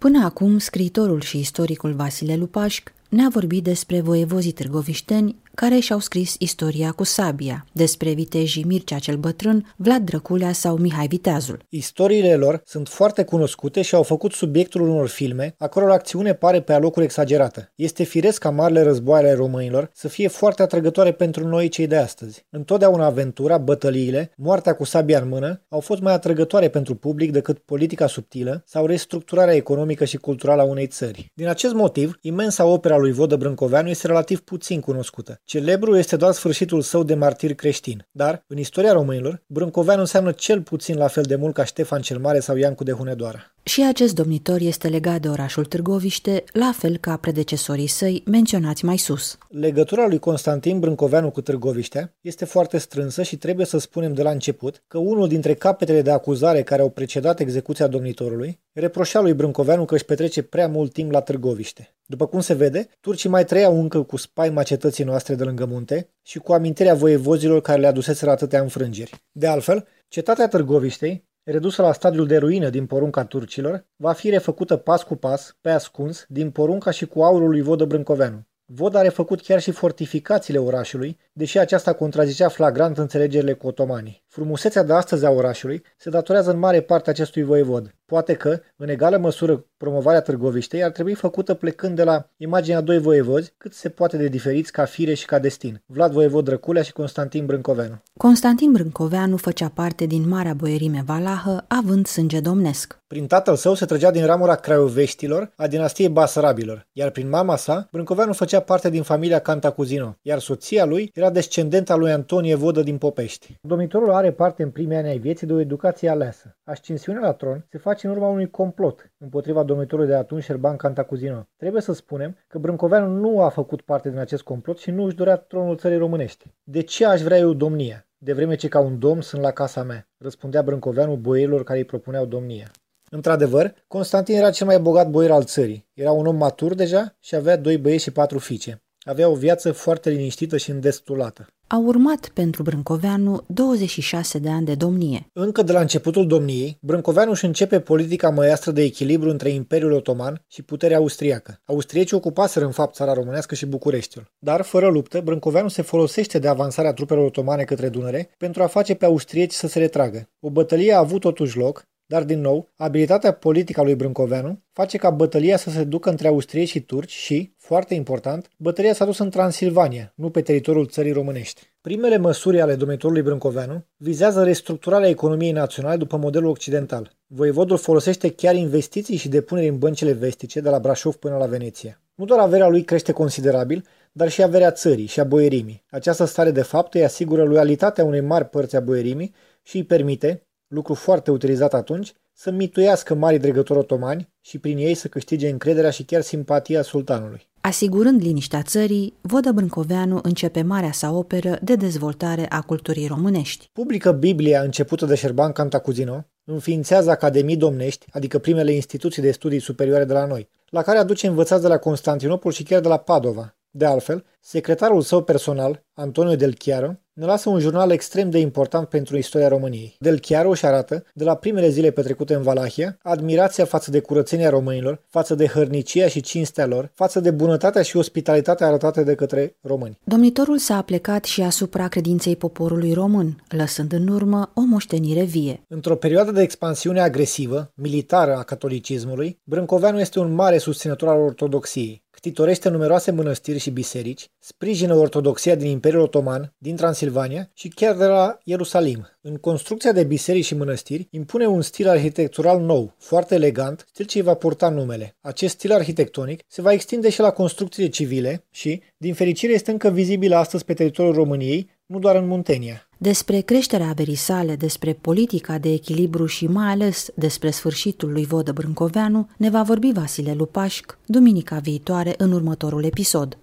Până acum, scriitorul și istoricul Vasile Lupașc ne-a vorbit despre voievozii târgovișteni care și-au scris istoria cu sabia, despre vitejii Mircea cel Bătrân, Vlad Drăculea sau Mihai Viteazul. Istoriile lor sunt foarte cunoscute și au făcut subiectul unor filme, a căror acțiune pare pe alocuri exagerată. Este firesc ca marile războaie ale românilor să fie foarte atrăgătoare pentru noi cei de astăzi. Întotdeauna aventura, bătăliile, moartea cu sabia în mână au fost mai atrăgătoare pentru public decât politica subtilă sau restructurarea economică și culturală a unei țări. Din acest motiv, imensa opera lui Vodă Brâncoveanu este relativ puțin cunoscută. Celebru este doar sfârșitul său de martir creștin, dar, în istoria românilor, Brâncoveanu înseamnă cel puțin la fel de mult ca Ștefan cel Mare sau Iancu de Hunedoara. Și acest domnitor este legat de orașul Târgoviște, la fel ca predecesorii săi menționați mai sus. Legătura lui Constantin Brâncoveanu cu Târgoviștea este foarte strânsă și trebuie să spunem de la început că unul dintre capetele de acuzare care au precedat execuția domnitorului reproșea lui Brâncoveanu că își petrece prea mult timp la Târgoviște. După cum se vede, turcii mai trăiau încă cu spaima cetății noastre de lângă munte și cu amintirea voievozilor care le aduseseră atâtea înfrângeri. De altfel, cetatea Târgoviștei, redusă la stadiul de ruină din porunca turcilor, va fi refăcută pas cu pas, pe ascuns, din porunca și cu aurul lui Vodă Brâncoveanu. Vodă a refăcut chiar și fortificațiile orașului, deși aceasta contrazicea flagrant înțelegerile cu otomanii. Frumusețea de astăzi a orașului se datorează în mare parte acestui voievod. Poate că, în egală măsură, promovarea Târgoviștei ar trebui făcută plecând de la imaginea doi voievozi cât se poate de diferiți ca fire și ca destin, Vlad voievod Drăculea și Constantin Brâncoveanu. Constantin Brâncoveanu făcea parte din marea boierime valahă, având sânge domnesc. Prin tatăl său se trăgea din ramura craioveștilor a dinastiei Basarabilor, iar prin mama sa, Brâncoveanu făcea parte din familia Cantacuzino, iar soția lui era descendenta lui Antonie Vodă din Popești. Domnitorul are parte în primii ani ai vieții de o educație aleasă. Ascensiunea la tron se face în urma unui complot împotriva domnitorului de atunci, Șerban Cantacuzino. Trebuie să spunem că Brâncoveanu nu a făcut parte din acest complot și nu își dorea tronul țării românești. De ce aș vrea eu domnia, de vreme ce ca un domn sunt la casa mea? Răspundea Brâncoveanu boierilor care îi propuneau domnia. Într-adevăr, Constantin era cel mai bogat boier al țării. Era un om matur deja și avea 2 băieți și 4 fiice. Avea o viață foarte liniștită și îndestulată. Au urmat pentru Brâncoveanu 26 de ani de domnie. Încă de la începutul domniei, Brâncoveanu își începe politica măiastră de echilibru între Imperiul Otoman și puterea austriacă. Austriecii ocupaseră în fapt țara românească și Bucureștiul. Dar, fără luptă, Brâncoveanu se folosește de avansarea trupelor otomane către Dunăre pentru a face pe austrieci să se retragă. O bătălie a avut totuși loc, dar, din nou, abilitatea politică a lui Brâncoveanu face ca bătălia să se ducă între austrieci și turci și, foarte important, bătălia s-a dus în Transilvania, nu pe teritoriul țării românești. Primele măsuri ale domnitorului Brâncoveanu vizează restructurarea economiei naționale după modelul occidental. Voievodul folosește chiar investiții și depuneri în băncile vestice, de la Brașov până la Veneția. Nu doar averea lui crește considerabil, dar și averea țării și a boierimii. Această stare de fapt îi asigură loialitatea unei mari părți a boierimii și îi permite, lucru foarte utilizat atunci, să mituiască marii dregători otomani și prin ei să câștige încrederea și chiar simpatia sultanului. Asigurând liniștea țării, Vodă Brâncoveanu începe marea sa operă de dezvoltare a culturii românești. Publică Biblia începută de Șerban Cantacuzino, înființează academii domnești, adică primele instituții de studii superioare de la noi, la care aduce învățați de la Constantinopol și chiar de la Padova. De altfel, secretarul său personal, Antonio Del Chiaro, ne lasă un jurnal extrem de important pentru istoria României. Del Chiaro își arată, de la primele zile petrecute în Valahia, admirația față de curățenia românilor, față de hărnicia și cinstea lor, față de bunătatea și ospitalitatea arătate de către români. Domnitorul s-a aplecat și asupra credinței poporului român, lăsând în urmă o moștenire vie. Într-o perioadă de expansiune agresivă, militară a catolicismului, Brâncoveanu este un mare susținător al ortodoxiei. Ctitorește numeroase mănăstiri și biserici, sprijină ortodoxia din Imperiul Otoman, din Transilvania și chiar de la Ierusalim. În construcția de biserici și mănăstiri impune un stil arhitectural nou, foarte elegant, stil ce îi va purta numele. Acest stil arhitectonic se va extinde și la construcțiile civile și, din fericire, este încă vizibil astăzi pe teritoriul României, nu doar în Muntenia. Despre creșterea averii sale, despre politica de echilibru și mai ales despre sfârșitul lui Vodă Brâncoveanu ne va vorbi Vasile Lupașc duminica viitoare în următorul episod.